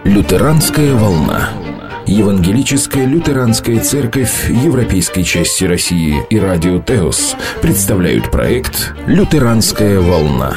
Лютеранская волна. Евангелическая лютеранская церковь Европейской части России и радио Теос представляют проект «Лютеранская волна».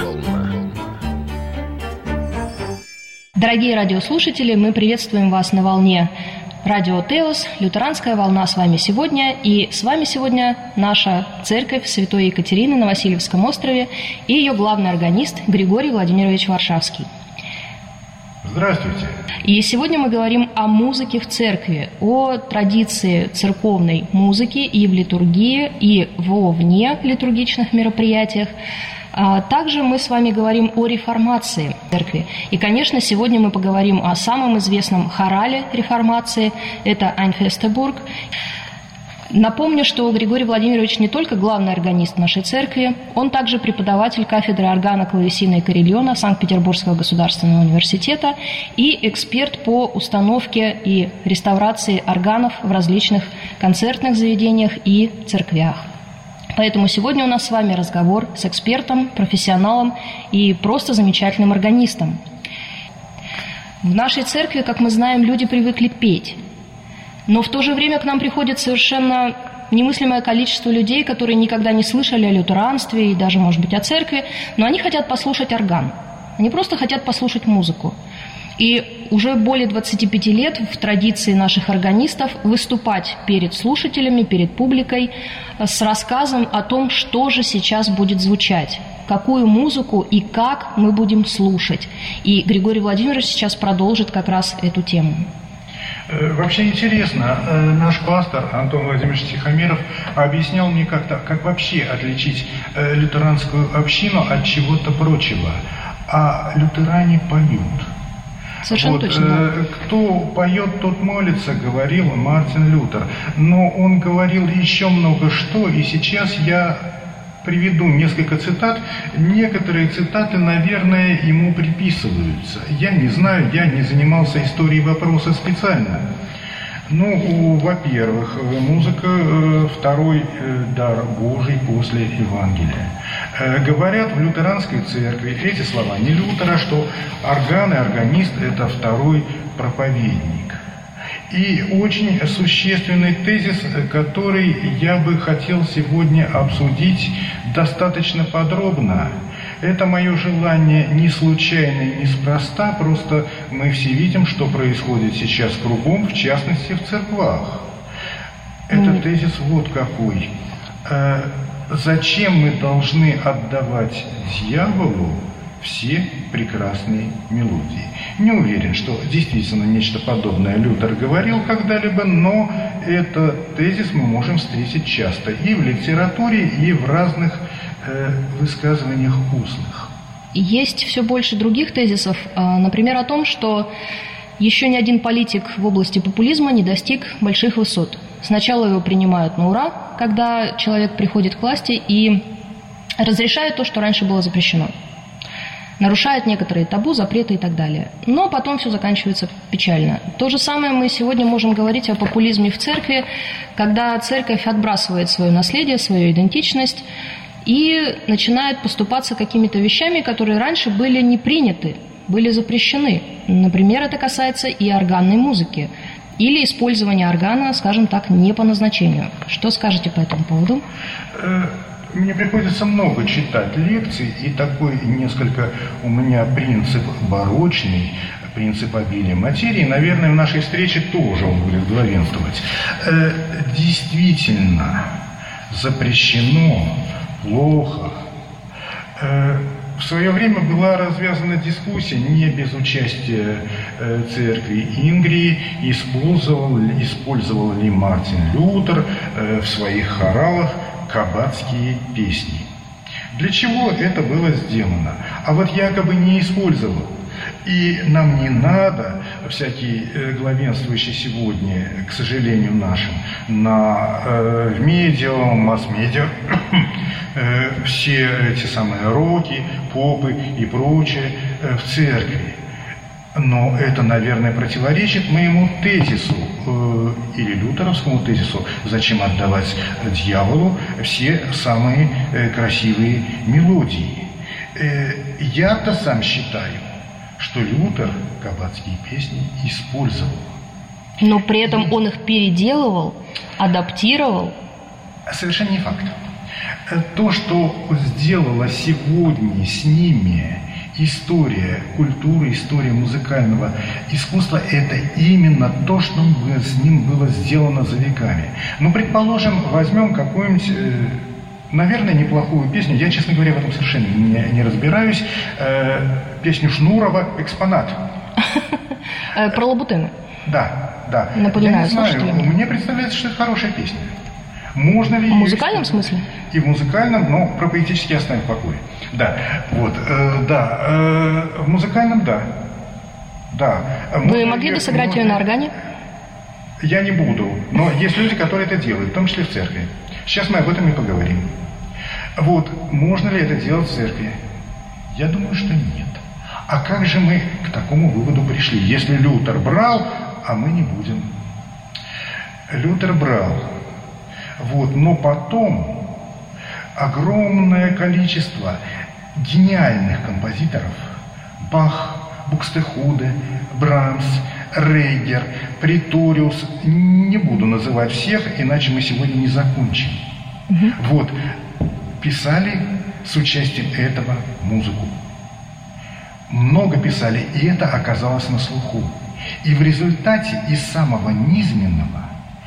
Дорогие радиослушатели, мы приветствуем вас на волне радио Теос, Лютеранская волна с вами сегодня. И с вами сегодня наша церковь Святой Екатерины на Васильевском острове и ее главный органист Григорий Владимирович Варшавский. Здравствуйте. И сегодня мы говорим о музыке в церкви, о традиции церковной музыки и в литургии, и во вне литургичных мероприятиях. Также мы с вами говорим о реформации церкви. И, конечно, сегодня мы поговорим о самом известном хорале реформации – это Айнфестебург. Напомню, что Григорий Владимирович не только главный органист нашей церкви, он также преподаватель кафедры органа, клавесина и карильона Санкт-Петербургского государственного университета и эксперт по установке и реставрации органов в различных концертных заведениях и церквях. Поэтому сегодня у нас с вами разговор с экспертом, профессионалом и просто замечательным органистом. В нашей церкви, как мы знаем, люди привыкли петь. Но в то же время к нам приходит совершенно немыслимое количество людей, которые никогда не слышали о лютеранстве и даже, может быть, о церкви, но они хотят послушать орган. Они просто хотят послушать музыку. И уже более 25 лет в традиции наших органистов выступать перед слушателями, перед публикой с рассказом о том, что же сейчас будет звучать, какую музыку и как мы будем слушать. И Григорий Владимирович сейчас продолжит как раз эту тему. Вообще интересно, наш пастор Антон Владимирович Тихомиров объяснял мне как-то, как вообще отличить лютеранскую общину от чего-то прочего. А лютеране поют. Совершенно точно. Кто поет, тот молится, говорил Мартин Лютер. Но он говорил еще много что, и сейчас я приведу несколько цитат. Некоторые цитаты, наверное, ему приписываются. Я не знаю, я не занимался историей вопроса специально. Ну, во-первых, музыка – второй дар Божий после Евангелия. Говорят в лютеранской церкви эти слова не Лютера, что орган и органист – это второй проповедник. И очень существенный тезис, который я бы хотел сегодня обсудить достаточно подробно. Это мое желание не случайно и неспроста, просто мы все видим, что происходит сейчас кругом, в частности в церквах. Этот тезис вот какой. Зачем мы должны отдавать дьяволу все прекрасные мелодии? Не уверен, что действительно нечто подобное Лютер говорил когда-либо, но этот тезис мы можем встретить часто и в литературе, и в разных высказываниях устных. Есть все больше других тезисов, например, о том, что еще ни один политик в области популизма не достиг больших высот. Сначала его принимают на ура, когда человек приходит к власти и разрешает то, что раньше было запрещено. Нарушает некоторые табу, запреты и так далее. Но потом все заканчивается печально. То же самое мы сегодня можем говорить о популизме в церкви, когда церковь отбрасывает свое наследие, свою идентичность и начинает поступаться какими-то вещами, которые раньше были не приняты, были запрещены. Например, это касается и органной музыки. Или использования органа, скажем так, не по назначению. Что скажете по этому поводу? Мне приходится много читать лекций, и такой несколько у меня принцип барочный, принцип обилия материи, наверное, в нашей встрече тоже он будет главенствовать. Действительно, запрещено, плохо. В свое время была развязана дискуссия, не без участия церкви Ингрии, использовал ли Мартин Лютер в своих хоралах каббатские песни. Для чего это было сделано? А вот якобы не использовал. И нам не надо, всякие главенствующие сегодня, к сожалению нашим, в медиа, масс-медиа, все эти самые роки, попы и прочее в церкви. Но это, наверное, противоречит моему тезису или лютеровскому тезису, зачем отдавать дьяволу все самые красивые мелодии. Я-то сам считаю, что Лютер каббатские песни использовал. Но при этом он их переделывал, адаптировал. Совершенно не факт. То, что сделала сегодня с ними история культуры, история музыкального искусства, это именно то, что с ним было сделано за веками. Ну, предположим, возьмем какую-нибудь, наверное, неплохую песню, я, честно говоря, в этом совершенно не разбираюсь, песню Шнурова «Экспонат». Про Лабутены. Да. Напоминаю, я не знаю, слушателям. мне представляется, что это хорошая песня. Можно ли В музыкальном смысле? И в музыкальном, но про поэтический оставим в покое. Да, вот, в музыкальном, да. Вы могли бы сыграть ее на органе? Я не буду, но есть люди, которые это делают, в том числе в церкви. Сейчас мы об этом и поговорим. Вот, можно ли это делать в церкви? Я думаю, что нет. А как же мы к такому выводу пришли? Если Лютер брал, а мы не будем. Лютер брал. Вот, но потом огромное количество гениальных композиторов, Бах, Букстехуде, Брамс, Рейгер, Преториус, не буду называть всех, иначе мы сегодня не закончим. Вот, писали с участием этого музыку. Много писали, и это оказалось на слуху. И в результате из самого низменного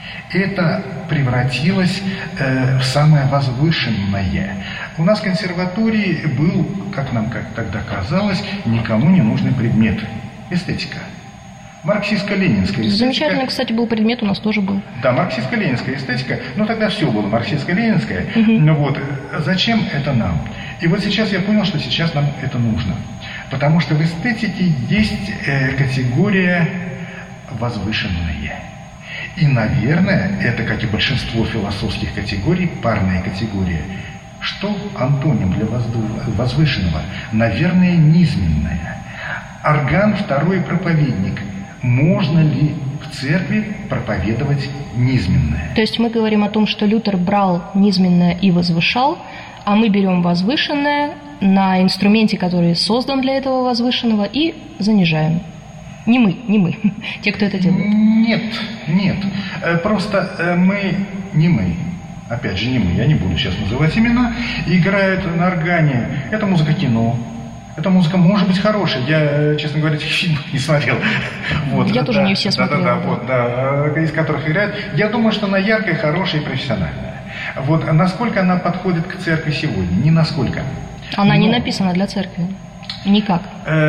это превратилось в самое возвышенное. У нас в консерватории был, как нам тогда казалось, никому не нужный предмет – эстетика. Марксистско-ленинская эстетика. Замечательный, кстати, был предмет, у нас тоже был. Да, марксистско-ленинская эстетика, но тогда все было марксистско-ленинское. Ну вот, зачем это нам? И вот сейчас я понял, что сейчас нам это нужно. Потому что в эстетике есть категория возвышенная. И, наверное, это, как и большинство философских категорий, парная категория. Что антоним для возвышенного? Наверное, низменное. Орган, второй проповедник. Можно ли в церкви проповедовать низменное? То есть мы говорим о том, что Лютер брал низменное и возвышал, а мы берем возвышенное на инструменте, который создан для этого возвышенного, и занижаем. Не мы, те, кто это делает. Нет. Просто не мы. Опять же, не мы, я не буду сейчас называть имена. Играют на органе. Это музыка кино. Эта музыка может быть хорошей. Я, честно говоря, этих фильмов не смотрел. Вот, я тоже не все смотрела. Из которых играют. Я думаю, что она яркая, хорошая и профессиональная. Вот, насколько она подходит к церкви сегодня? Не насколько. Она не написана для церкви. Никак.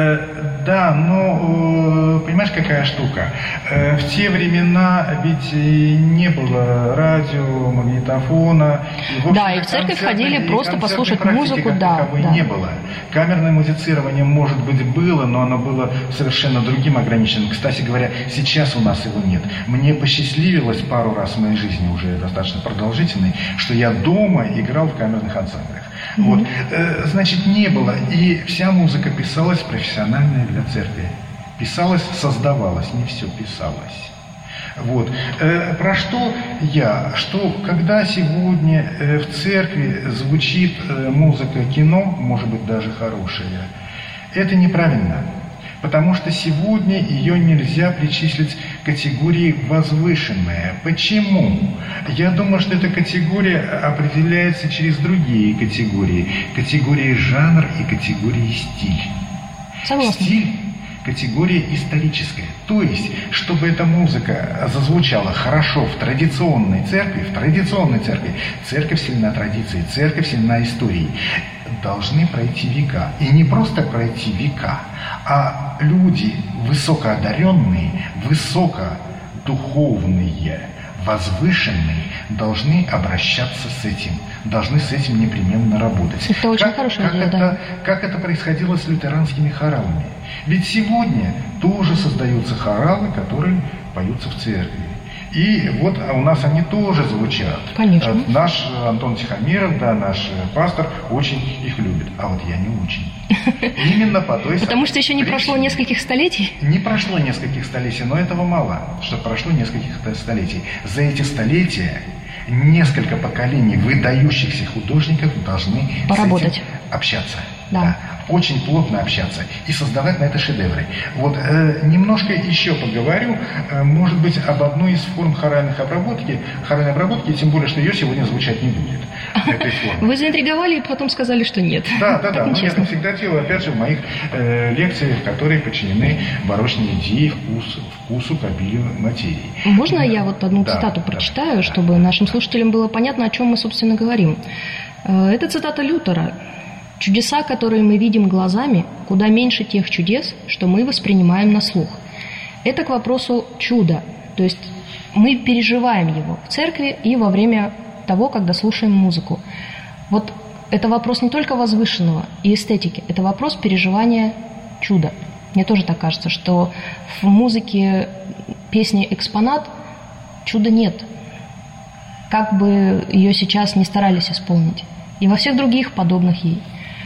Да, но понимаешь, какая штука? В те времена ведь не было радио, магнитофона. И в церковь ходили просто послушать музыку, не было. Камерное музицирование, может быть, было, но оно было совершенно другим ограниченным. Кстати говоря, сейчас у нас его нет. Мне посчастливилось пару раз в моей жизни, уже достаточно продолжительной, что я дома играл в камерных ансамблях. Вот. Значит, не было. И вся музыка писалась профессиональная для церкви. Писалась, создавалась, не все писалось. Вот. Про что я? Что когда сегодня в церкви звучит музыка кино, может быть, даже хорошая, это неправильно. Потому что сегодня ее нельзя причислить к категории возвышенная. Почему? Я думаю, что эта категория определяется через другие категории. Категории жанр и категории стиль. Согласна. Стиль – категория историческая. То есть, чтобы эта музыка зазвучала хорошо в традиционной церкви, церковь сильна традицией, церковь сильна историей, должны пройти века. И не просто пройти века, а люди высокоодаренные, высокодуховные, возвышенные должны обращаться с этим, должны с этим непременно работать. Это очень хорошая идея, да. Как это происходило с лютеранскими хоралами? Ведь сегодня тоже создаются хоралы, которые поются в церкви. И вот у нас они тоже звучат. Конечно. Наш Антон Тихомиров, наш пастор очень их любит. А вот я не очень. Именно по той Потому что еще не прошло нескольких столетий? Не прошло нескольких столетий, но этого мало, что прошло нескольких столетий. За эти столетия несколько поколений выдающихся художников должны поработать. с этим общаться. Да. Очень плотно общаться и создавать на это шедевры. Вот немножко еще поговорю, может быть, об одной из форм хоральной обработки, тем более, что ее сегодня звучать не будет. Этой формы. Вы заинтриговали и потом сказали, что нет. Да. Но я это всегда делаю, опять же, в моих лекциях, которые подчинены барочной идее, вкусу, к обилию материи. Можно я вот одну цитату прочитаю, чтобы нашим слушателям было понятно, о чем мы, собственно, говорим? Это цитата Лютера. «Чудеса, которые мы видим глазами, куда меньше тех чудес, что мы воспринимаем на слух». Это к вопросу чуда. То есть мы переживаем его в церкви и во время того, когда слушаем музыку. Вот это вопрос не только возвышенного и эстетики, это вопрос переживания чуда. Мне тоже так кажется, что в музыке песни «Экспонат» чуда нет. Как бы ее сейчас не старались исполнить. И во всех других подобных ей.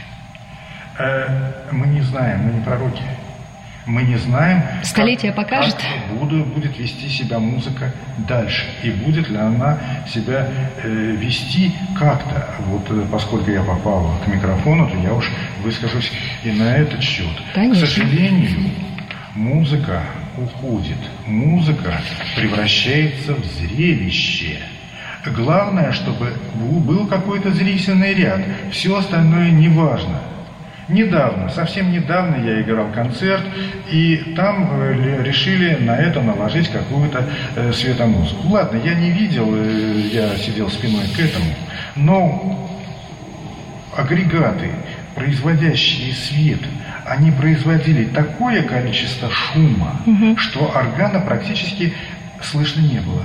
Мы не знаем, мы не пророки. Мы не знаем, столетие покажет, как будет вести себя музыка дальше. И будет ли она себя вести как-то. Вот поскольку я попал к микрофону, то я уж выскажусь и на этот счет. Конечно. К сожалению, музыка уходит. Музыка превращается в зрелище. Главное, чтобы был какой-то зрительный ряд. Все остальное не важно. Совсем недавно я играл концерт, и там решили на это наложить какую-то светомузыку. Ладно, я не видел, я сидел спиной к этому, но агрегаты, производящие свет, они производили такое количество шума, что органа практически слышно не было.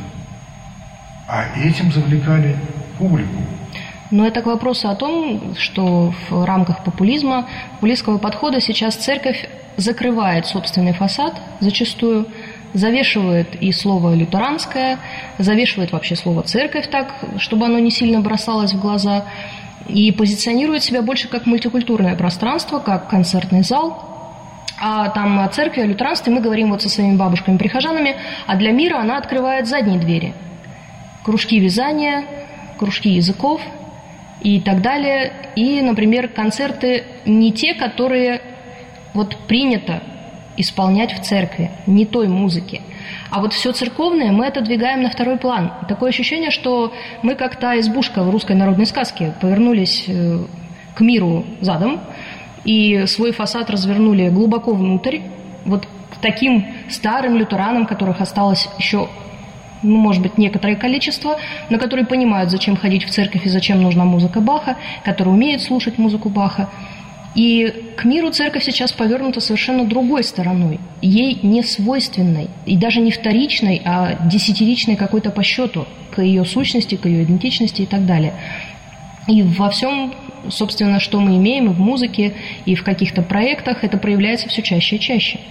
А этим завлекали публику. Но это к вопросу о том, что в рамках популистского подхода сейчас церковь закрывает собственный фасад зачастую, завешивает и слово «лютеранское», завешивает вообще слово «церковь» так, чтобы оно не сильно бросалось в глаза, и позиционирует себя больше как мультикультурное пространство, как концертный зал. А там о церкви, о лютеранстве мы говорим вот со своими бабушками-прихожанами, а для мира она открывает задние двери. Кружки вязания, кружки языков и так далее. И, например, концерты не те, которые вот принято исполнять в церкви, не той музыки. А вот все церковное мы отодвигаем на второй план. Такое ощущение, что мы как та избушка в русской народной сказке повернулись к миру задом и свой фасад развернули глубоко внутрь, вот к таким старым лютеранам, которых осталось еще, может быть, некоторое количество, но которые понимают, зачем ходить в церковь и зачем нужна музыка Баха, которые умеют слушать музыку Баха. И к миру церковь сейчас повернута совершенно другой стороной, ей не свойственной, и даже не вторичной, а десятиричной какой-то по счету, к ее сущности, к ее идентичности и так далее. И во всем, собственно, что мы имеем и в музыке, и в каких-то проектах, это проявляется все чаще и чаще.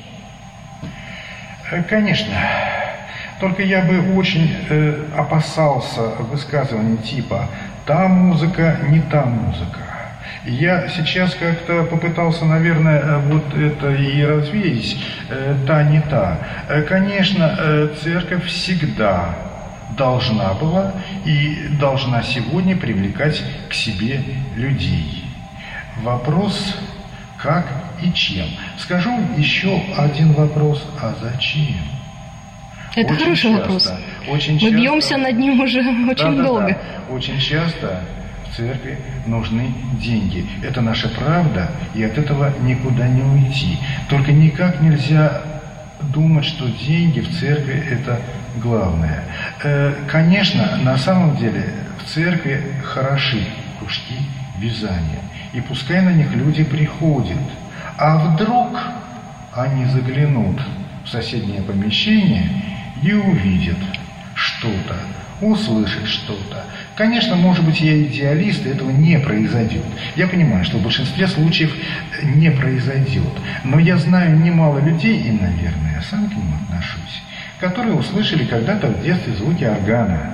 Конечно. Только я бы очень опасался высказываний типа «та музыка, не та музыка». Я сейчас как-то попытался, наверное, вот это и развеять, та, не та. Конечно, церковь всегда должна была и должна сегодня привлекать к себе людей. Вопрос, как и чем. Скажу еще один вопрос, а зачем? Это очень хороший вопрос. Мы бьемся над ним уже очень долго. Да. Очень часто в церкви нужны деньги. Это наша правда, и от этого никуда не уйти. Только никак нельзя думать, что деньги в церкви – это главное. Конечно, на самом деле в церкви хороши кружки вязания. И пускай на них люди приходят. А вдруг они заглянут в соседнее помещение и увидят что-то, услышат что-то. Конечно, может быть, я идеалист, и этого не произойдет. Я понимаю, что в большинстве случаев не произойдет. Но я знаю немало людей, и, наверное, я сам к ним отношусь, которые услышали когда-то в детстве звуки органа.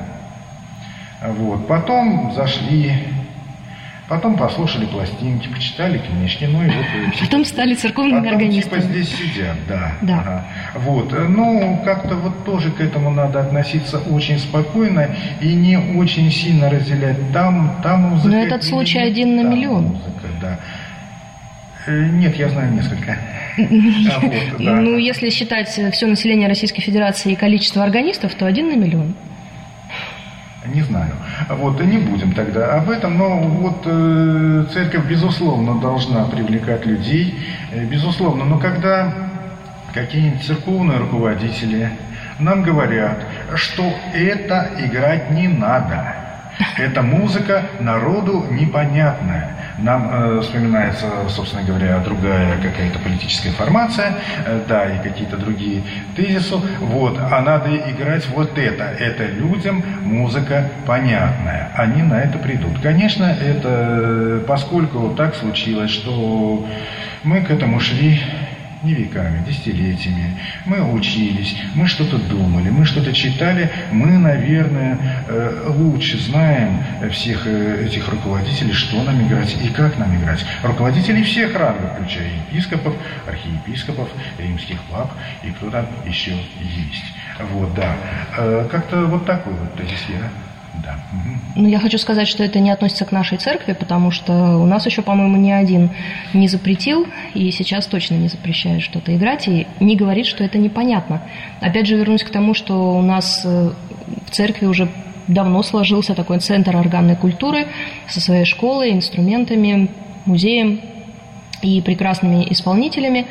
Вот. Потом зашли, потом послушали пластинки, почитали книжки, ну и вот... Потом стали церковными органистами. Типа здесь сидят, да. Да. Ага. Вот. Ну, как-то вот тоже к этому надо относиться очень спокойно и не очень сильно разделять там музыка. Но этот случай один на миллион. Музыка, да. Нет, я знаю несколько. Ну, если считать все население Российской Федерации и количество органистов, то 1 на миллион. Не знаю. Вот, не будем тогда об этом, но вот церковь, безусловно, должна привлекать людей, безусловно, но когда какие-нибудь церковные руководители нам говорят, что это играть не надо, эта музыка народу непонятная. Нам вспоминается, собственно говоря, другая какая-то политическая формация, да, и какие-то другие тезисы. Вот, а надо играть вот это. Это людям музыка понятная. Они на это придут. Конечно, это поскольку так случилось, что мы к этому шли не веками, десятилетиями. Мы учились, мы что-то думали, мы что-то читали. Мы, наверное, лучше знаем всех этих руководителей, что нам играть и как нам играть. Руководителей всех рангов, включая епископов, архиепископов, римских пап и кто там еще есть. Вот, да. Как-то вот такой вот тезис я. Да. Ну, я хочу сказать, что это не относится к нашей церкви, потому что у нас еще, по-моему, ни один не запретил, и сейчас точно не запрещает что-то играть, и не говорит, что это непонятно. Опять же, вернусь к тому, что у нас в церкви уже давно сложился такой центр органной культуры со своей школой, инструментами, музеем и прекрасными исполнителями.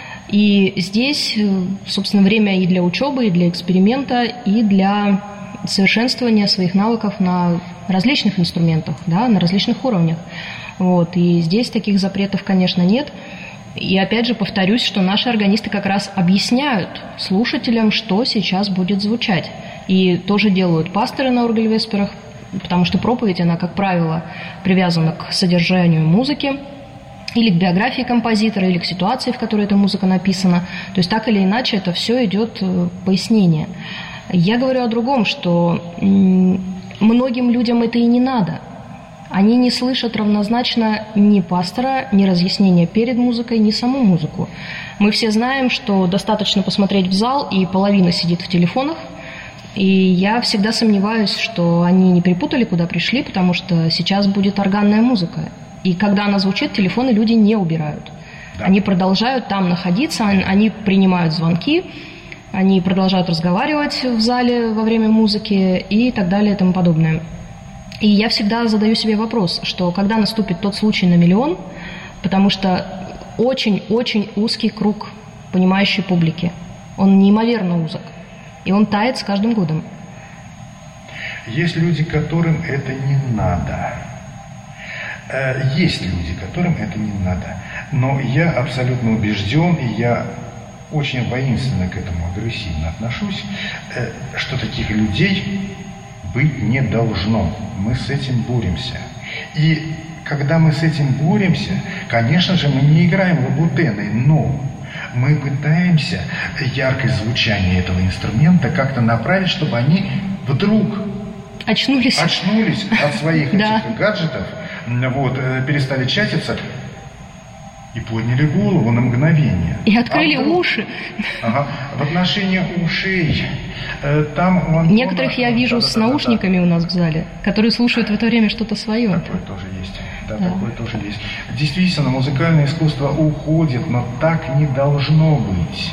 И здесь, собственно, время и для учебы, и для эксперимента, и для совершенствования своих навыков на различных инструментах, да, на различных уровнях. Вот. И здесь таких запретов, конечно, нет. И опять же повторюсь, что наши органисты как раз объясняют слушателям, что сейчас будет звучать. И тоже делают пасторы на оргель-весперах, потому что проповедь, она, как правило, привязана к содержанию музыки, или к биографии композитора, или к ситуации, в которой эта музыка написана. То есть так или иначе это все идет пояснение. Я говорю о другом, что многим людям это и не надо. Они не слышат равнозначно ни пастора, ни разъяснения перед музыкой, ни саму музыку. Мы все знаем, что достаточно посмотреть в зал, и половина сидит в телефонах. И я всегда сомневаюсь, что они не перепутали, куда пришли, потому что сейчас будет органная музыка. И когда она звучит, телефоны люди не убирают. Да. Они продолжают там находиться, они принимают звонки, они продолжают разговаривать в зале во время музыки и так далее и тому подобное. И я всегда задаю себе вопрос, что когда наступит тот случай на миллион, потому что очень-очень узкий круг понимающей публики. Он неимоверно узок. И он тает с каждым годом. Есть люди, которым это не надо. Есть люди, которым это не надо. Но я абсолютно убежден, и я очень воинственно к этому агрессивно отношусь, что таких людей быть не должно. Мы с этим боремся. И когда мы с этим боремся, конечно же, мы не играем лабутены, но мы пытаемся яркость звучания этого инструмента как-то направить, чтобы они вдруг очнулись от своих этих гаджетов, вот, перестали чатиться и подняли голову на мгновение. И открыли уши. Ага. В отношении ушей там... Некоторых я вижу с наушниками у нас в зале, которые слушают в это время что-то свое. Такое тоже есть. Да, такое тоже есть. Действительно, музыкальное искусство уходит, но так не должно быть.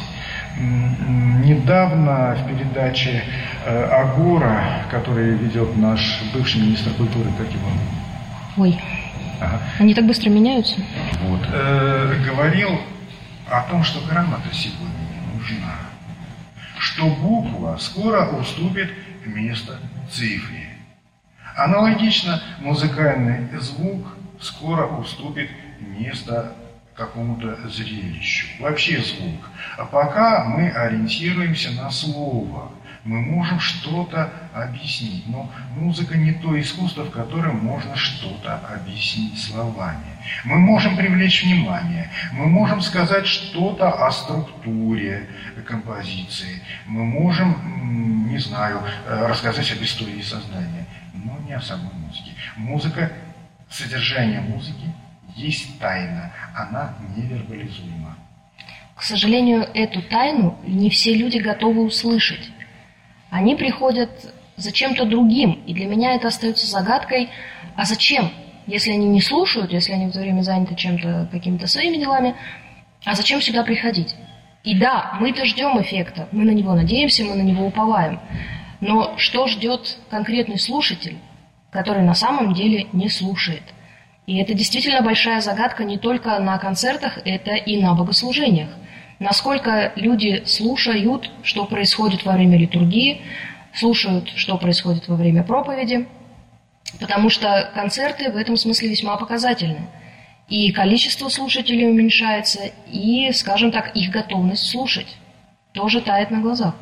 Недавно в передаче «Агора», который ведет наш бывший министр культуры, как его? Ой, ага. Они так быстро меняются. Вот, говорил о том, что грамота сегодня не нужна, что буква скоро уступит место цифре. Аналогично музыкальный звук скоро уступит место какому-то зрелищу. Вообще звук. А пока мы ориентируемся на слово. Мы можем что-то объяснить, но музыка не то искусство, в котором можно что-то объяснить словами. Мы можем привлечь внимание, мы можем сказать что-то о структуре композиции, мы можем, не знаю, рассказать об истории создания, но не о самой музыке. Музыка, содержание музыки есть тайна, она невербализуема. К сожалению, эту тайну не все люди готовы услышать. Они приходят за чем-то другим, и для меня это остается загадкой, а зачем? Если они не слушают, если они в это время заняты чем-то, какими-то своими делами, а зачем сюда приходить? И да, мы-то ждем эффекта, мы на него надеемся, мы на него уповаем. Но что ждет конкретный слушатель, который на самом деле не слушает? И это действительно большая загадка не только на концертах, это и на богослужениях. Насколько люди слушают, что происходит во время литургии, слушают, что происходит во время проповеди, потому что концерты в этом смысле весьма показательны. И количество слушателей уменьшается, и, скажем так, их готовность слушать тоже тает на глазах.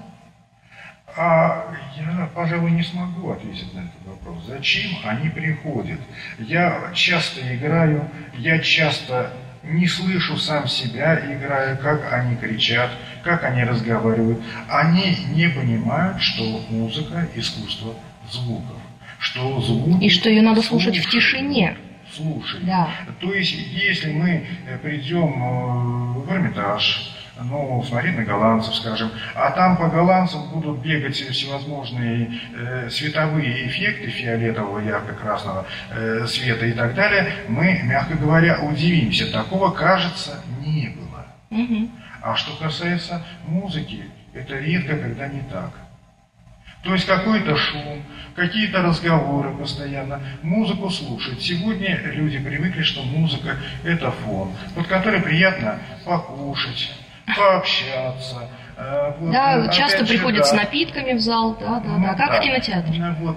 Я, пожалуй, не смогу ответить на этот вопрос. Зачем они приходят? Я часто играю, я часто не слышу сам себя, играя, как они кричат, как они разговаривают. Они не понимают, что музыка – искусство звуков. Что звуки... И что ее надо слушать в тишине. Слушать. Да. То есть, если мы придем в Эрмитаж, смотреть на голландцев, скажем, а там по голландцам будут бегать всевозможные световые эффекты фиолетового, ярко-красного света и так далее, мы, мягко говоря, удивимся. Такого, кажется, не было. Угу. А что касается музыки, это редко, когда не так. То есть какой-то шум, какие-то разговоры постоянно, музыку слушать. Сегодня люди привыкли, что музыка – это фон, под который приятно покушать, пообщаться. Да, часто приходят с напитками в зал, как в кинотеатре.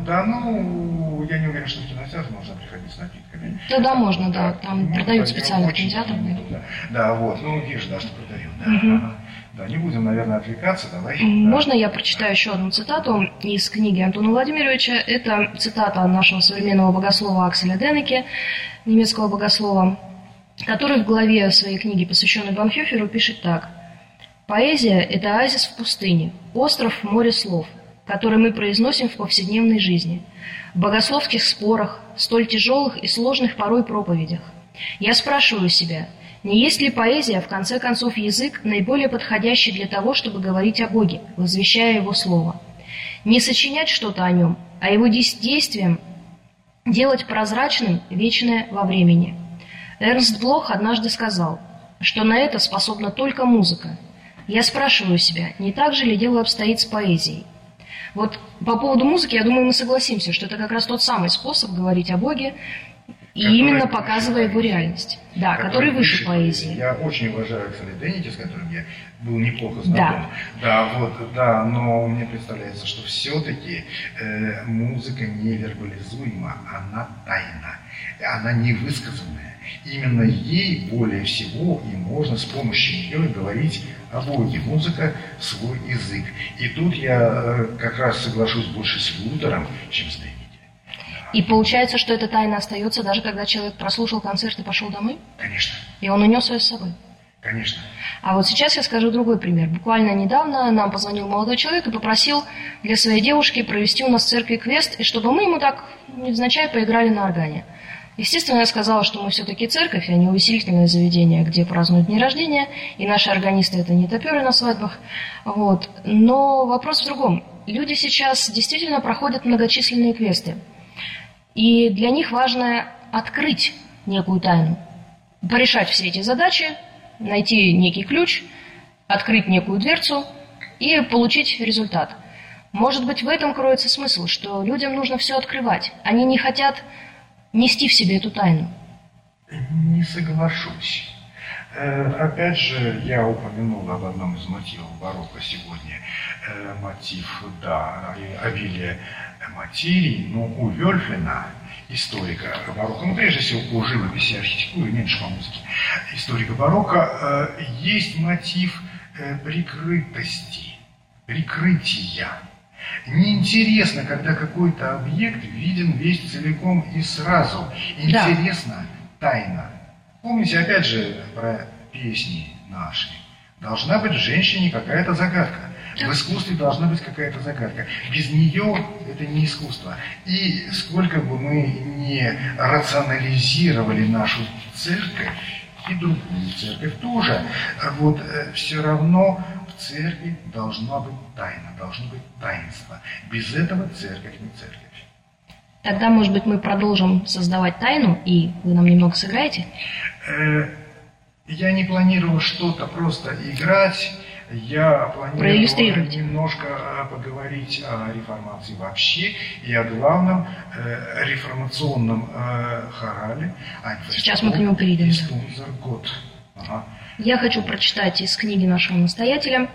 Я не уверен, что в кинотеатр можно приходить с напитками. Да, можно, там продают специально в кинотеатрах. Видишь, что продают, Да, не будем, наверное, отвлекаться, давай. Можно я прочитаю еще одну цитату из книги Антона Владимировича? Это цитата нашего современного богослова Акселя Денеке, немецкого богослова, который в главе своей книги, посвященной Бонхёферу, пишет так. «Поэзия – это оазис в пустыне, остров в море слов, который мы произносим в повседневной жизни, в богословских спорах, столь тяжелых и сложных порой проповедях. Я спрашиваю себя, не есть ли поэзия, в конце концов, язык, наиболее подходящий для того, чтобы говорить о Боге, возвещая Его Слово? Не сочинять что-то о Нем, а Его действием делать прозрачным вечное во времени. Эрнст Блох однажды сказал, что на это способна только музыка. Я спрашиваю себя, не так же ли дело обстоит с поэзией? Вот по поводу музыки, я думаю, мы согласимся, что это как раз тот самый способ говорить о Боге, и именно показывая его реальность, который выше поэзии. Я очень уважаю Акселя Денеке, с которым я был неплохо знаком. Но мне представляется, что все-таки музыка невербализуема, она тайна, она невысказанная. Именно ей более всего и можно с помощью нее говорить о Боге. Музыка – свой язык. И тут я как раз соглашусь больше с Лютером, чем с Денеке. И получается, что эта тайна остается, даже когда человек прослушал концерт и пошел домой? Конечно. И он унес ее с собой? Конечно. А вот сейчас я скажу другой пример. Буквально недавно нам позвонил молодой человек и попросил для своей девушки провести у нас в церкви квест, и чтобы мы ему так невзначай поиграли на органе. Естественно, я сказала, что мы все-таки церковь, а не увеселительное заведение, где празднуют дни рождения, и наши органисты – это не топеры на свадьбах. Но вопрос в другом. Люди сейчас действительно проходят многочисленные квесты. И для них важно открыть некую тайну, порешать все эти задачи, найти некий ключ, открыть некую дверцу и получить результат. Может быть, в этом кроется смысл, что людям нужно все открывать. Они не хотят нести в себе эту тайну. Не соглашусь. Опять же, я упомянул об одном из мотивов барокко сегодня. Мотив, обилие материи, но у Вельфлина, историка барокко, прежде всего по живописи, архитектуре, меньше по музыке, историка барокко, есть мотив прикрытости, прикрытия. Неинтересно, когда какой-то объект виден весь целиком и сразу. Интересно тайна. Помните, опять же, про песни наши. Должна быть в женщине какая-то загадка. В искусстве должна быть какая-то загадка. Без нее это не искусство. И сколько бы мы ни рационализировали нашу церковь, и другую церковь тоже, все равно в церкви должна быть тайна, должно быть таинство. Без этого церковь не церковь. Тогда, может быть, мы продолжим создавать тайну, и вы нам немного сыграете? Я не планировал что-то просто играть. Я планировал немножко поговорить о реформации вообще и о главном реформационном хорале. Сейчас мы к нему перейдем. Ага. Я хочу прочитать из книги нашего настоятеля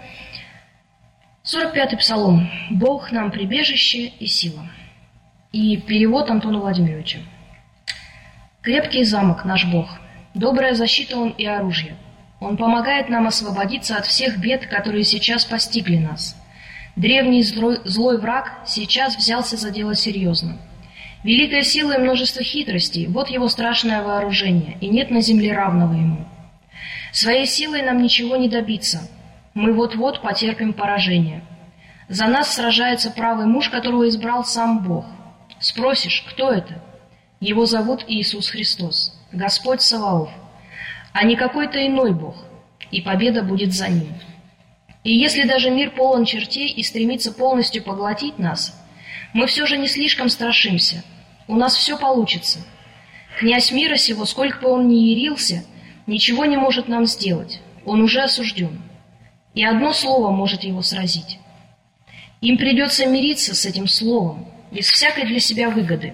45-й псалом «Бог нам прибежище и сила». И перевод Антона Владимировича. «Крепкий замок наш Бог, добрая защита Он и оружие. Он помогает нам освободиться от всех бед, которые сейчас постигли нас. Древний злой враг сейчас взялся за дело серьезно. Великая сила и множество хитростей – вот его страшное вооружение, и нет на земле равного ему. Своей силой нам ничего не добиться. Мы вот-вот потерпим поражение. За нас сражается правый муж, которого избрал сам Бог. Спросишь, кто это? Его зовут Иисус Христос, Господь Саваоф, а не какой-то иной Бог, и победа будет за ним. И если даже мир полон чертей и стремится полностью поглотить нас, мы все же не слишком страшимся, у нас все получится. Князь мира сего, сколько бы он ни ярился, ничего не может нам сделать, он уже осужден, и одно слово может его сразить. Им придется мириться с этим словом, без всякой для себя выгоды.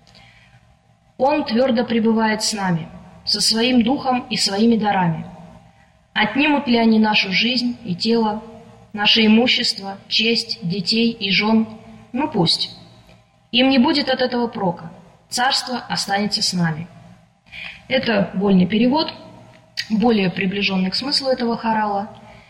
Он твердо пребывает с нами, со своим духом и своими дарами. Отнимут ли они нашу жизнь и тело, наше имущество, честь, детей и жен? Ну пусть. Им не будет от этого прока. Царство останется с нами». Это вольный перевод, более приближенный к смыслу этого хорала.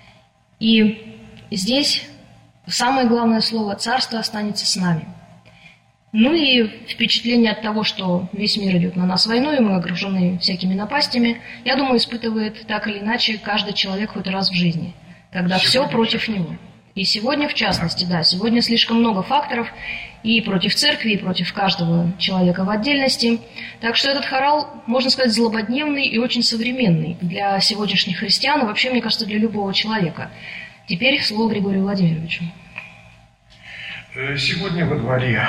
И здесь самое главное слово «царство останется с нами». Ну и впечатление от того, что весь мир идет на нас войной, и мы окружены всякими напастями, я думаю, испытывает так или иначе каждый человек хоть раз в жизни, когда все против него. И сегодня, в частности, да, сегодня слишком много факторов и против церкви, и против каждого человека в отдельности. Так что этот хорал, можно сказать, злободневный и очень современный для сегодняшних христиан, и вообще, мне кажется, для любого человека. Теперь слово Григорию Владимировичу. Сегодня во дворе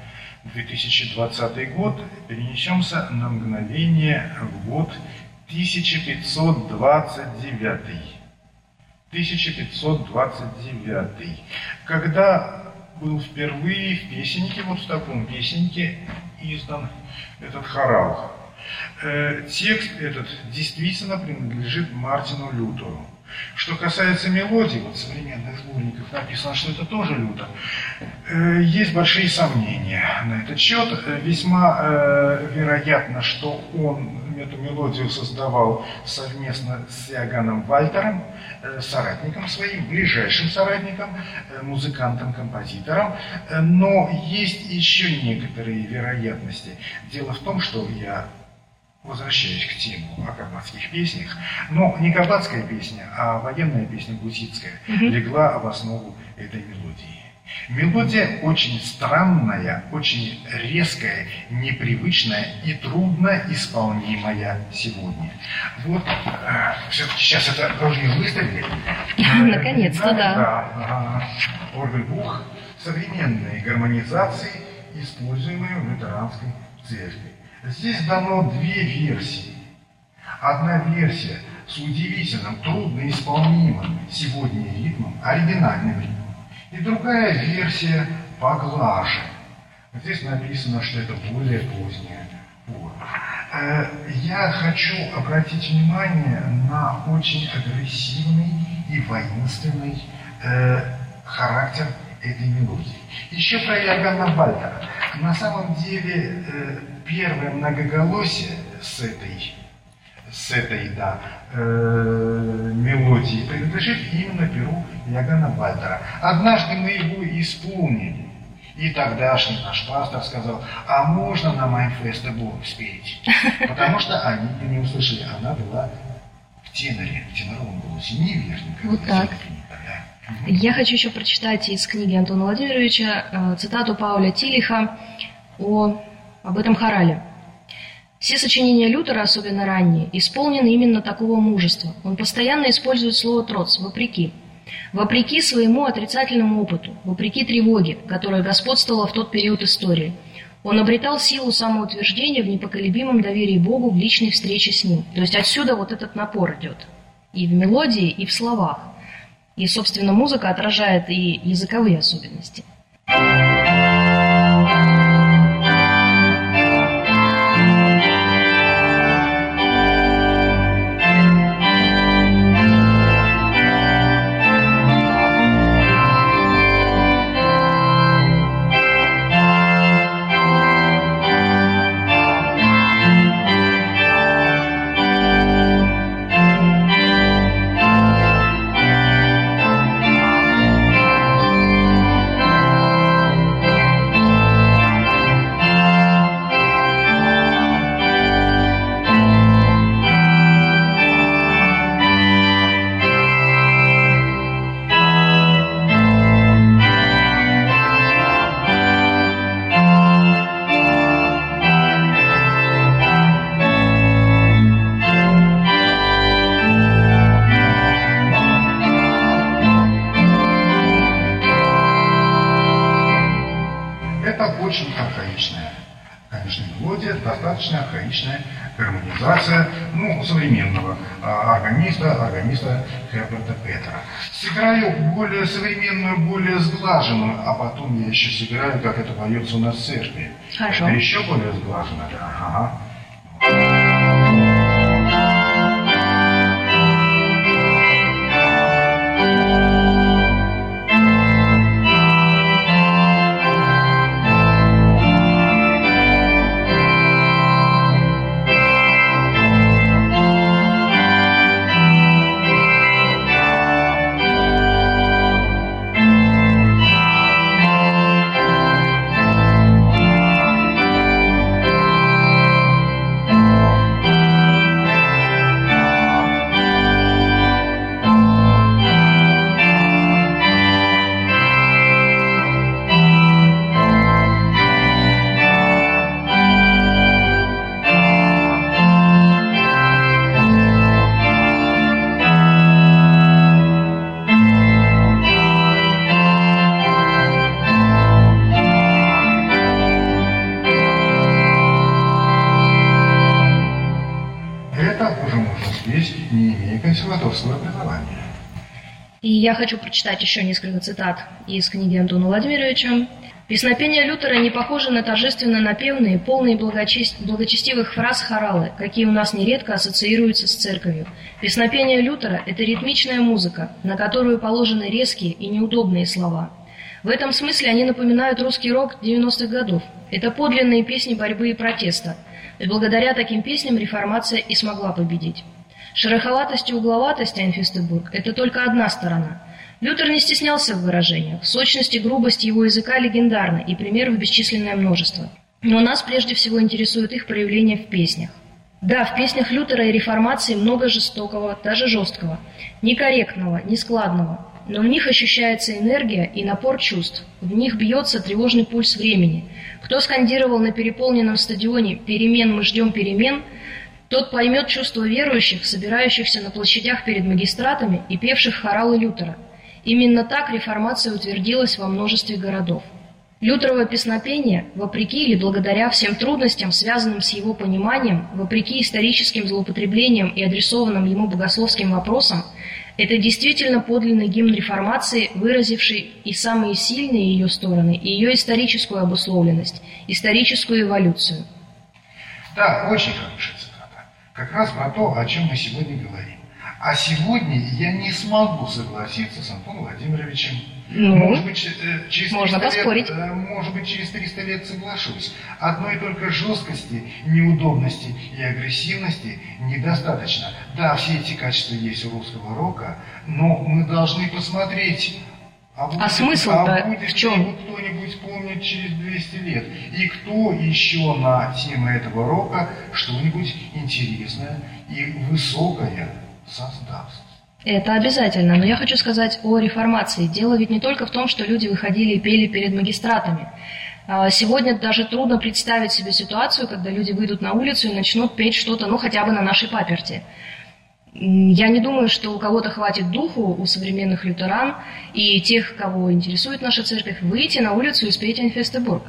2020 год, перенесемся на мгновение в год 1529. 1529, когда был впервые в песеннике, вот в таком песеннике издан этот хорал. Текст этот действительно принадлежит Мартину Лютеру. Что касается мелодий, вот в современных сборниках написано, что это тоже Лютер. Есть большие сомнения на этот счет. Весьма вероятно, что он эту мелодию создавал совместно с Иоганном Вальтером, соратником своим, ближайшим соратником, музыкантом, композитором. Но есть еще некоторые вероятности. Дело в том, что я возвращаюсь к теме о кабацких песнях, но не кабацкая песня, а военная песня гуситская легла в основу этой мелодии. Мелодия очень странная, очень резкая, непривычная и трудно исполнимая сегодня. Вот, все-таки сейчас это должны выставить. Наконец-то, да. Оргельбух современной гармонизации, используемой в лютеранской церкви. Здесь дано две версии. Одна версия с удивительным, трудноисполнимым сегодня ритмом, оригинальным ритмом. И другая версия поглаже. Здесь написано, что это более поздняя форма. Я хочу обратить внимание на очень агрессивный и воинственный характер этой мелодии. Еще про Иоганна Вальтера. На самом деле первое многоголосие с этой мелодии принадлежит именно перу Иоганна Вальтера. Однажды мы его исполнили, и тогдашний наш пастор сказал: а можно на Майнфесте Бог спеть? Потому что они не услышали, она была в теноре, в теноровом голосе, не верхнем. Вот так. Я хочу еще прочитать из книги Антона Владимировича цитату Пауля Тилиха об этом хорале. Все сочинения Лютера, особенно ранние, исполнены именно такого мужества. Он постоянно использует слово «троц» – «вопреки». Вопреки своему отрицательному опыту, вопреки тревоге, которая господствовала в тот период истории. Он обретал силу самоутверждения в непоколебимом доверии Богу в личной встрече с Ним. То есть отсюда вот этот напор идет. И в мелодии, и в словах. И, собственно, музыка отражает и языковые особенности. Очень архаичная, конечно, мелодия, достаточно архаичная гармонизация современного органиста Херберта Петера. Сыграю более современную, более сглаженную, а потом я еще сыграю, как это поется у нас в церкви. Хорошо. Это еще более сглаженная, да. Ага. Не имея консерваторского образования. И я хочу прочитать еще несколько цитат из книги Антона Владимировича. «Песнопения Лютера не похожи на торжественно-напевные, полные благочестивых фраз хоралы, какие у нас нередко ассоциируются с церковью. Песнопения Лютера – это ритмичная музыка, на которую положены резкие и неудобные слова. В этом смысле они напоминают русский рок 90-х годов. Это подлинные песни борьбы и протеста. И благодаря таким песням реформация и смогла победить. Шероховатость и угловатость Айнфестебург – это только одна сторона. Лютер не стеснялся в выражениях. Сочность и грубость его языка легендарны, и примеров бесчисленное множество. Но нас прежде всего интересует их проявление в песнях. Да, в песнях Лютера и реформации много жестокого, даже жесткого, некорректного, нескладного. Но в них ощущается энергия и напор чувств. В них бьется тревожный пульс времени. Кто скандировал на переполненном стадионе «Перемен, мы ждем перемен», тот поймет чувство верующих, собирающихся на площадях перед магистратами и певших хоралы Лютера. Именно так реформация утвердилась во множестве городов. Лютерово песнопение, вопреки или благодаря всем трудностям, связанным с его пониманием, вопреки историческим злоупотреблениям и адресованным ему богословским вопросам, это действительно подлинный гимн реформации, выразивший и самые сильные ее стороны, и ее историческую обусловленность, историческую эволюцию. Да, очень хорошая цитата. Как раз про то, о чем мы сегодня говорим. А сегодня я не смогу согласиться с Антоном Владимировичем. Может быть, через 300 лет соглашусь. Одной только жесткости, неудобности и агрессивности недостаточно. Да, все эти качества есть у русского рока, но мы должны посмотреть, смысл-то в чем? Кто-нибудь помнит через 200 лет. И кто еще на тему этого рока что-нибудь интересное и высокое создаст. Это обязательно, но я хочу сказать о реформации. Дело ведь не только в том, что люди выходили и пели перед магистратами. Сегодня даже трудно представить себе ситуацию, когда люди выйдут на улицу и начнут петь что-то, хотя бы на нашей паперти. Я не думаю, что у кого-то хватит духу, у современных лютеран и тех, кого интересует наша церковь, выйти на улицу и спеть Айнфестебург.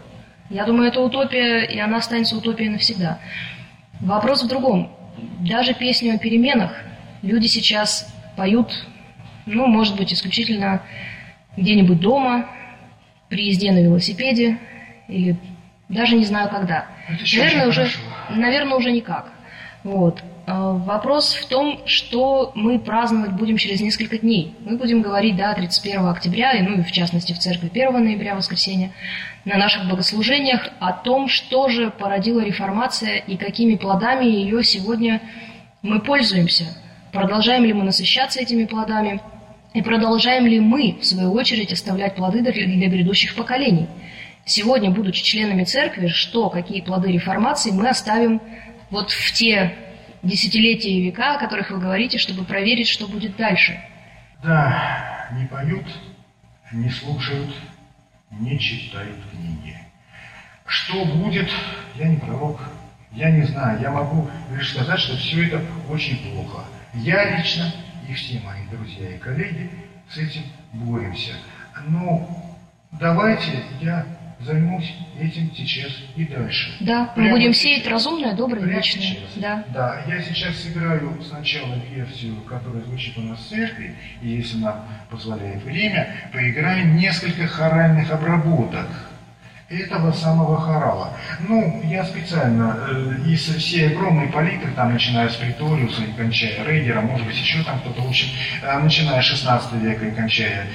Я думаю, это утопия, и она останется утопией навсегда. Вопрос в другом. Даже песню о переменах люди сейчас поют, может быть, исключительно где-нибудь дома, при езде на велосипеде, или даже не знаю когда. Наверное, уже никак. Вот. Вопрос в том, что мы праздновать будем через несколько дней. Мы будем говорить, 31 октября, и в частности в церкви 1 ноября, воскресенье, на наших богослужениях о том, что же породила реформация и какими плодами ее сегодня мы пользуемся. Продолжаем ли мы насыщаться этими плодами, и продолжаем ли мы, в свою очередь, оставлять плоды для грядущих поколений. Сегодня, будучи членами церкви, какие плоды реформации мы оставим вот в те десятилетия и века, о которых вы говорите, чтобы проверить, что будет дальше. Да, не поют, не слушают, не читают книги. Что будет, я не пророк, я не знаю. Я могу лишь сказать, что все это очень плохо. Я лично и все мои друзья и коллеги с этим боремся. Но давайте я займусь этим сейчас и дальше. Да, мы будем сеять разумное, доброе, вечное. Да, я сейчас сыграю сначала версию, которая звучит у нас в церкви, и если нам позволяет время, поиграем несколько хоральных обработок этого самого хорала. Я специально из всей огромной палитры, начиная с Преториуса и кончая Рейдера, может быть, еще там кто-то, в общем, начиная с 16 века и кончая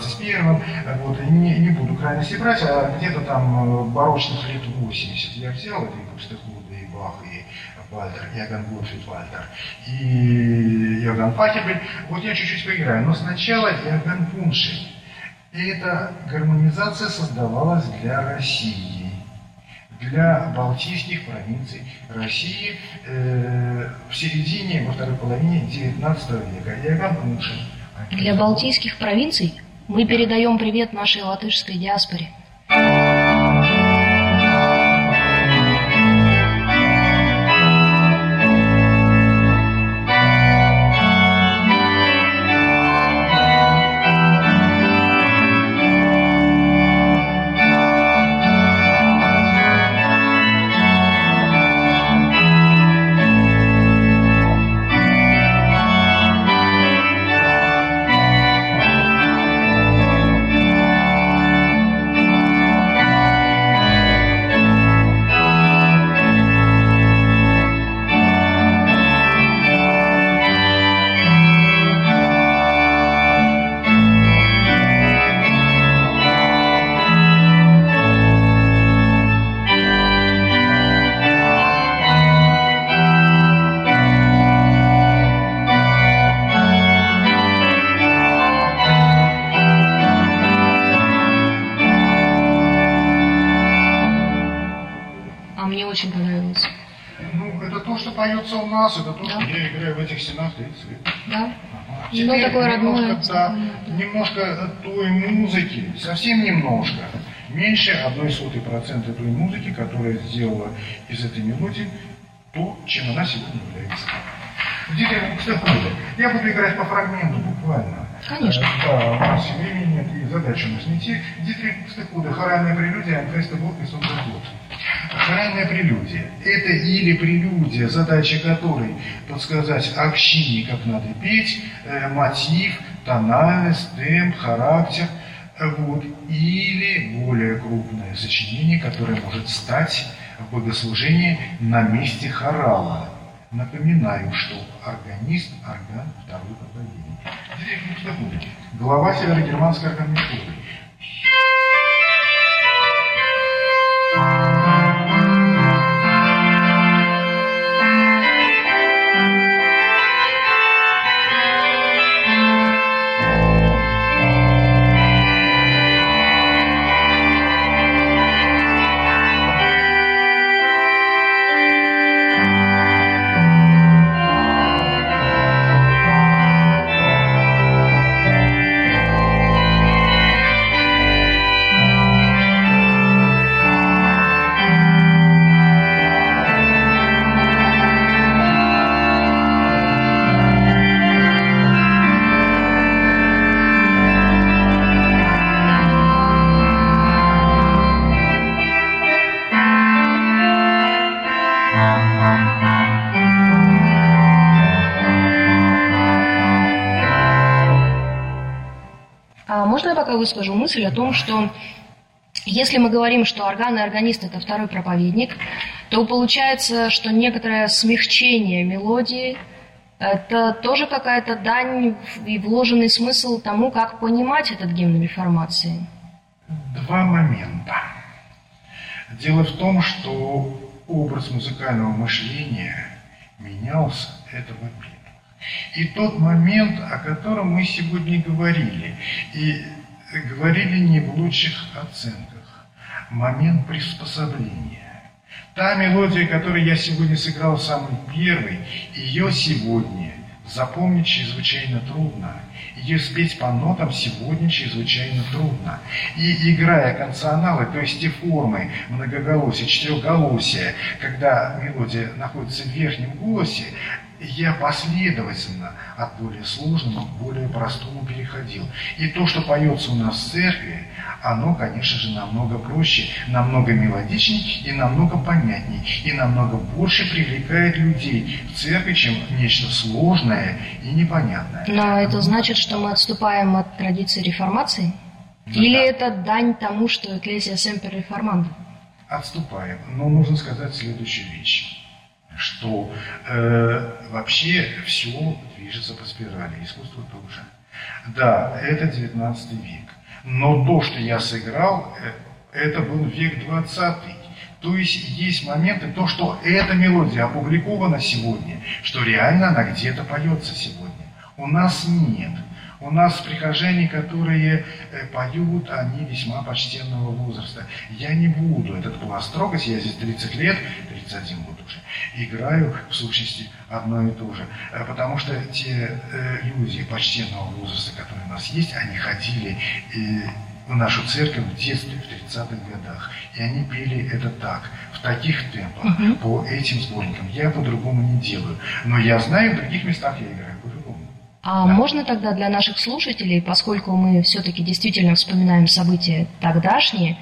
21-м, не буду крайности брать, а где-то там барочных лет 80 я взял, это и Бустехуда, и Бах, и Вальтер, Иоганн Готфрид Вальтер, и Иоганн Пахебель. Я чуть-чуть поиграю, но сначала Иоганн Вуншель. Эта гармонизация создавалась для России, для балтийских провинций России в середине, во второй половине XIX века. Иоганн Вуншель. Для балтийских провинций мы передаем привет нашей латышской диаспоре. Очень понравилось. Это то, что поется у нас, это то, что я играю в этих стенах 30 лет. Да. Такое родное. Немножко той музыки, совсем немножко, меньше 0,01% той музыки, которая сделала из этой мелодии то, чем она сегодня является. Я буду играть по фрагменту буквально. Конечно. Да, у нас времени нет, и задача у нас не идти. Дитрих Бустехуда, хоральная прелюдия, Анфеста Бог и Солнцегод. Хоральная прелюдия – это или прелюдия, задача которой подсказать общине, как надо петь, мотив, тональность, темп, характер, или более крупное сочинение, которое может стать в богослужении на месте хорала. Напоминаю, что органист, орган второй по поведению. Глава северогерманской организации. можно я пока выскажу мысль о том, что если мы говорим, что орган и органист – это второй проповедник, то получается, что некоторое смягчение мелодии – это тоже какая-то дань и вложенный смысл тому, как понимать этот гимн реформации. Два момента. Дело в том, что образ музыкального мышления менялся, это во-первых. И тот момент, о котором мы сегодня говорили, и говорили не в лучших оценках, момент приспособления. Та мелодия, которую я сегодня сыграл самый первый, ее сегодня запомнить чрезвычайно трудно. Ее спеть по нотам сегодня чрезвычайно трудно. И играя консонанты, то есть те формы многоголосия, четырехголосия, когда мелодия находится в верхнем голосе, я последовательно от более сложного к более простому переходил. И то, что поется у нас в церкви, оно, конечно же, намного проще, намного мелодичнее и намного понятнее, и намного больше привлекает людей в церкви, чем нечто сложное и непонятное. Но это значит, что мы отступаем от традиции реформации? Или это дань тому, что Ecclesia Semper Reformanda? Отступаем. Но нужно сказать следующую вещь. Что вообще все движется по спирали, искусство тоже. Да, это 19 век, но то, что я сыграл, это был век 20. То есть моменты, то, что эта мелодия опубликована сегодня, что реально она где-то поется сегодня. У нас нет. У нас прихожане, которые поют, они весьма почтенного возраста. Я не буду этот пласт трогать, я здесь 30 лет, 31 год уже, играю в сущности одно и то же. Потому что те люди почтенного возраста, которые у нас есть, они ходили в нашу церковь в детстве, в 30-х годах. И они пели это так, в таких темпах, по этим сборникам. Я по-другому не делаю. Но я знаю, в других местах я играю по-другому. А да. Можно тогда для наших слушателей, поскольку мы все-таки действительно вспоминаем события тогдашние,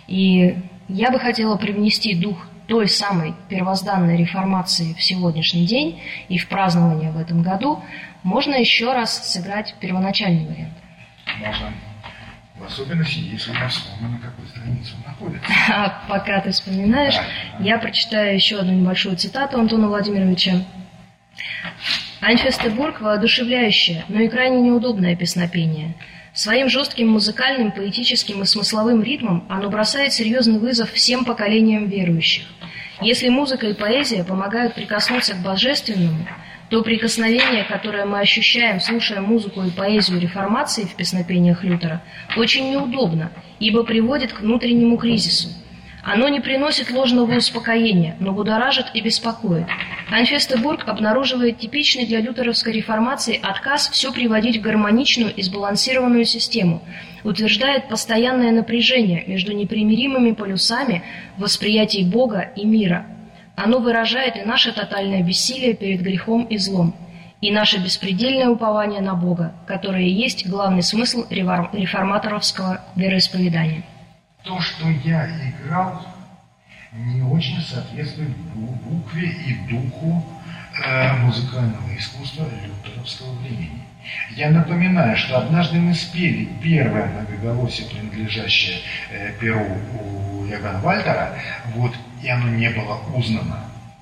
и я бы хотела привнести дух той самой первозданной реформации в сегодняшний день и в празднование в этом году, можно еще раз сыграть первоначальный вариант? Можно. В особенности, если я вспомню, на какой странице он находится. А пока ты вспоминаешь, я прочитаю еще одну небольшую цитату Антона Владимировича. «Айнфестебург – воодушевляющее, но и крайне неудобное песнопение. Своим жестким музыкальным, поэтическим и смысловым ритмом оно бросает серьезный вызов всем поколениям верующих. Если музыка и поэзия помогают прикоснуться к божественному, то прикосновение, которое мы ощущаем, слушая музыку и поэзию реформации в песнопениях Лютера, очень неудобно, ибо приводит к внутреннему кризису. Оно не приносит ложного успокоения, но будоражит и беспокоит. Айнфестебург обнаруживает типичный для лютеровской реформации отказ все приводить в гармоничную и сбалансированную систему, утверждает постоянное напряжение между непримиримыми полюсами в восприятии Бога и мира. Оно выражает и наше тотальное бессилие перед грехом и злом, и наше беспредельное упование на Бога, которое и есть главный смысл реформаторовского вероисповедания». То, что я играл, не очень соответствует букве и духу музыкального искусства лютеровского времени. Я напоминаю, что однажды мы спели первое многоголосие, принадлежащее перу у Иоганна Вальтера, и оно не было узнано.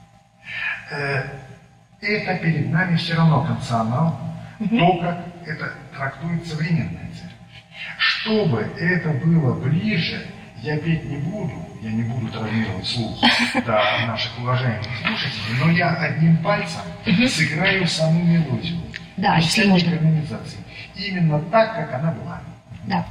Это перед нами все равно консонант, то, как это трактует современная церковь. Чтобы это было ближе, я петь не буду, я не буду травмировать слух наших уважаемых слушателей, но я одним пальцем сыграю саму мелодию. Да, если можно. Именно так, как она была. Да.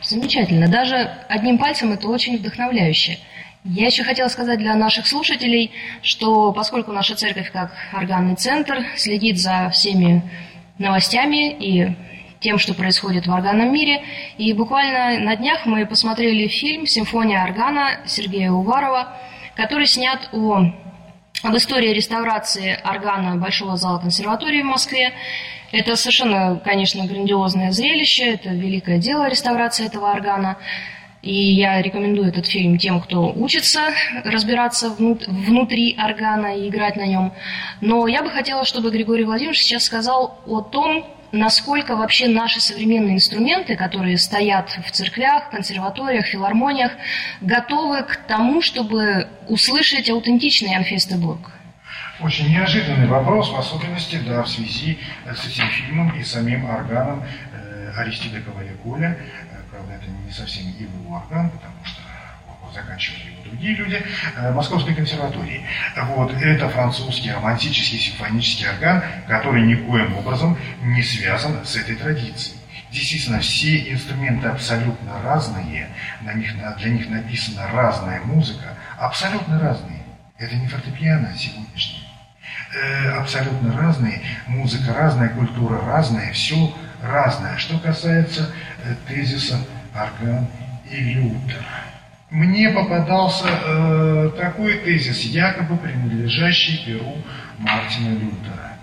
Замечательно. Даже одним пальцем это очень вдохновляюще. Я еще хотела сказать для наших слушателей, что поскольку наша церковь как органный центр следит за всеми новостями и тем, что происходит в органном мире, и буквально на днях мы посмотрели фильм «Симфония органа» Сергея Уварова, который снят об истории реставрации органа Большого зала консерватории в Москве. Это совершенно, конечно, грандиозное зрелище, это великое дело реставрации этого органа. И я рекомендую этот фильм тем, кто учится разбираться внутри органа и играть на нем. Но я бы хотела, чтобы Григорий Владимирович сейчас сказал о том, насколько вообще наши современные инструменты, которые стоят в церквях, консерваториях, филармониях, готовы к тому, чтобы услышать аутентичный Анфестебург. Очень неожиданный вопрос, в особенности, в связи с этим фильмом и самим органом Аристида Коваля-Коля. Правда, это не совсем его орган, потому что заканчивали его другие люди, Московской консерватории. Это французский романтический симфонический орган, который никоим образом не связан с этой традицией. Действительно, все инструменты абсолютно разные, для них написана разная музыка, абсолютно разные. Это не фортепиано сегодняшнее. Абсолютно разные, музыка разная, культура разная, все разное. Что касается тезиса орган и Лютер. Мне попадался такой тезис, якобы принадлежащий перу Мартина Лютера.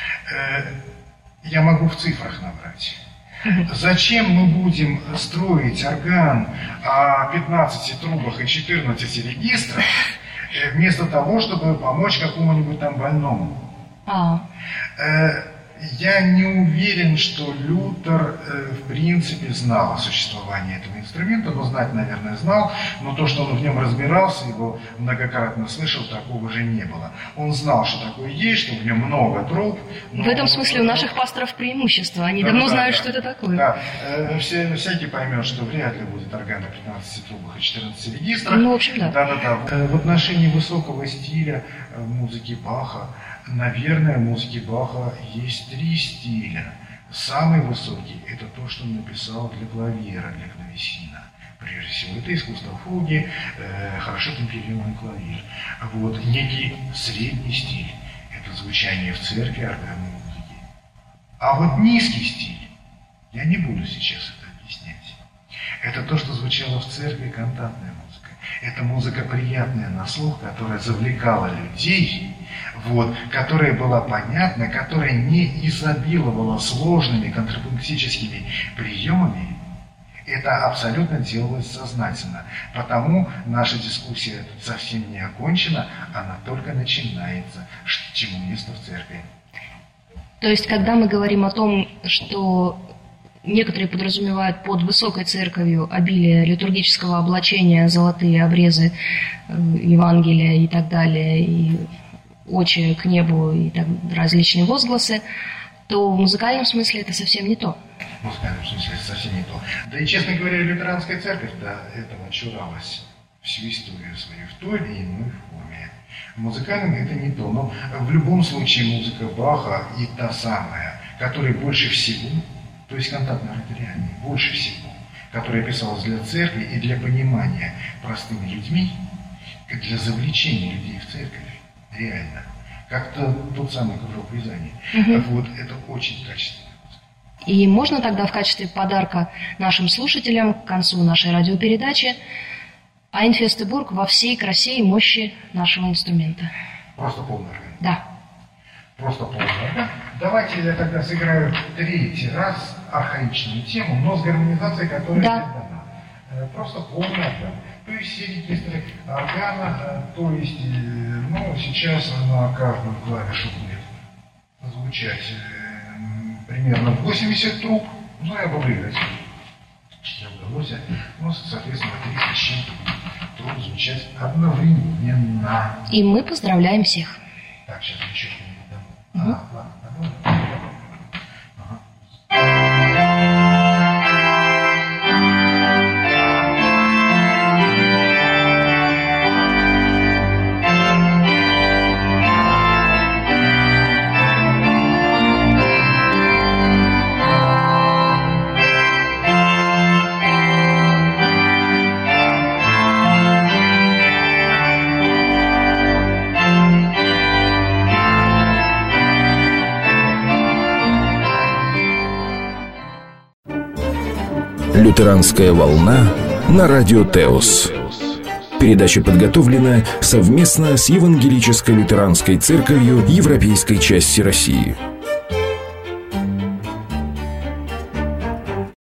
Я могу в цифрах набрать. Зачем мы будем строить орган о 15 трубах и 14 регистрах, вместо того, чтобы помочь какому-нибудь там больному? Я не уверен, что Лютер в принципе знал о существовании этого инструмента, но знать, наверное, знал, но то, что он в нем разбирался, его многократно слышал, такого же не было. Он знал, что такое есть, что в нем много труб. В этом смысле у наших пасторов преимущество, они давно знают, что это такое. Да, всякий поймет, что вряд ли будет орган на 15 трубах и 14 регистрах. В общем, да. В отношении высокого стиля музыки Баха, наверное, в музыке Баха есть 3 стиля. Самый высокий – это то, что он написал для клавира, для клавесина. Прежде всего, это искусство фуги, хорошо темперированный клавир. Некий средний стиль – это звучание в церкви органной музыки. А низкий стиль, я не буду сейчас это объяснять. Это то, что звучало в церкви, кантатная музыка. Это музыка приятная на слух, которая завлекала людей, которая была понятна, которая не изобиловала сложными контрапунктическими приемами. Это абсолютно делалось сознательно. Потому наша дискуссия совсем не окончена, она только начинается, чему место в церкви. То есть, когда мы говорим о том, что некоторые подразумевают под высокой церковью обилие литургического облачения, золотые обрезы Евангелия и так далее, и очи к небу и различные возгласы, то в музыкальном смысле это совсем не то. В музыкальном смысле это совсем не то. Да и, честно говоря, лютеранская церковь до этого чуралась всю историю свою в той или иной форме. В музыкальном это не то. Но в любом случае музыка Баха и та самая, которая больше всего, то есть кантатно-ораториальная, больше всего, которая писалась для церкви и для понимания простыми людьми, для завлечения людей в церковь. Реально. Как-то тот самый кружок вязания. Это очень качественно. И можно тогда в качестве подарка нашим слушателям к концу нашей радиопередачи Анфестебург во всей красе и мощи нашего инструмента. Просто полный орган. Да. Просто полный орган. Давайте я тогда сыграю 3-й раз архаичную тему, но с гармонизацией, которая дана. Просто полный орган. То есть все регистры органа, то есть, сейчас на каждую клавишу будет звучать примерно 80 труб, я буду играть. Я удалось, соответственно, 30 с чем-то труб звучать одновременно. И мы поздравляем всех. Так, сейчас еще что-нибудь дам. Ладно. «Лютеранская волна» на радио Теос. Передача подготовлена совместно с Евангелической лютеранской церковью Европейской части России.